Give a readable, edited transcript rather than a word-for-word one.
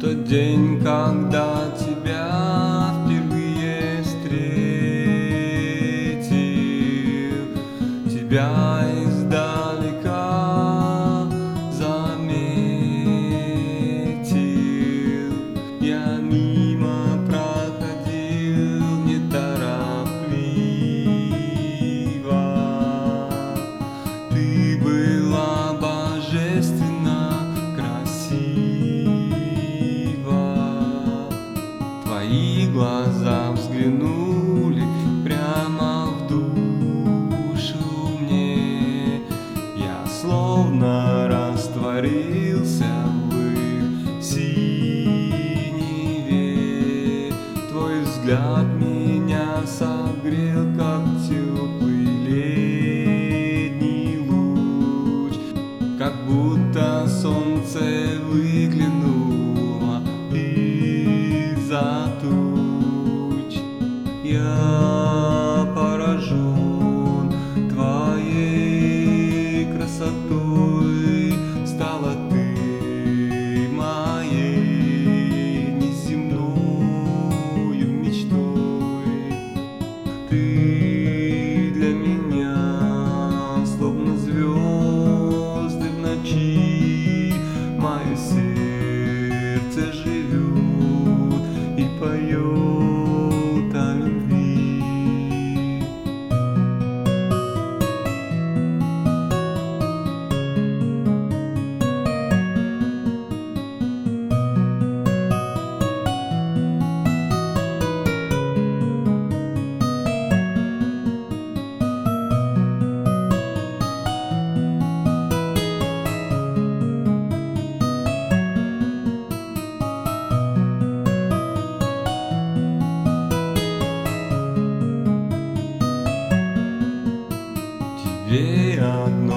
тот день, когда тебя впервые встретил, тебя издалека заметил. Я мимо проходил неторопливо. Ты была божественно красива. Твои глаза взглянули прямо в душу мне. Я словно растворился в их синеве. Твой взгляд меня согрел, как теплый летний луч, как будто солнце выглянуло из-за туч. Я поражен твоей красотой, стала ты моей неземною мечтой. Ты для меня словно звезды в ночи, мое сердце живет и поет о любви. Тебе одной